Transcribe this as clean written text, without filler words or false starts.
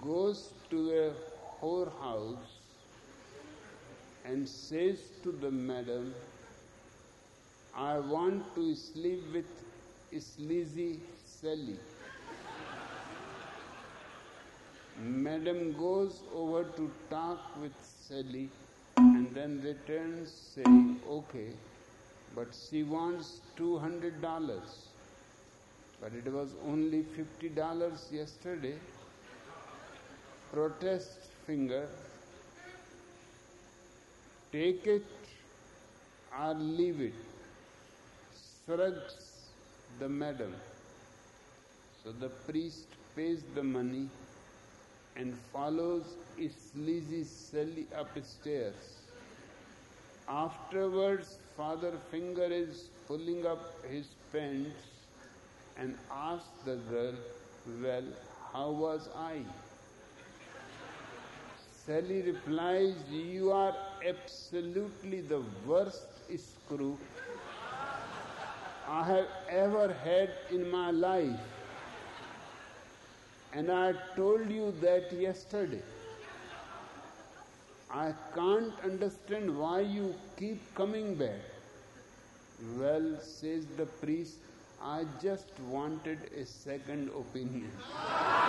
goes to a whorehouse and says to the madam, I want to sleep with sleazy Sally. Madam goes over to talk with Sally and then returns saying, okay, but she wants $200. But it was only $50 yesterday. Protest finger, take it or leave it, shrugs the madam. So the priest pays the money and follows sleazy Sally upstairs. Afterwards, Father Finger is pulling up his pants and asks the girl, well, how was I? Sally replies, you are absolutely the worst screw I have ever had in my life. And I told you that yesterday. I can't understand why you keep coming back. Well, says the priest, I just wanted a second opinion.